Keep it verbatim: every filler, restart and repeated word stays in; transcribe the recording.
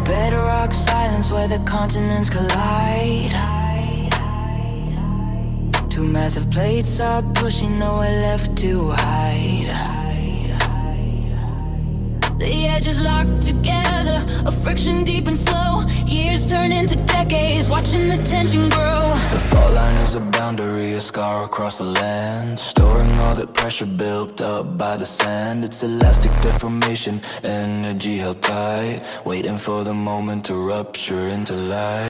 Bedrock silence where the continents collide. Two massive plates are pushing, nowhere left to hide. The edges locked together, a friction deep and slow. Years turn into decades, watching the tension grow. The fault line is a boundary, a scar across the land, storing all that pressure built up by the sand. It's elastic deformation, energy held tight, waiting for the moment to rupture into light.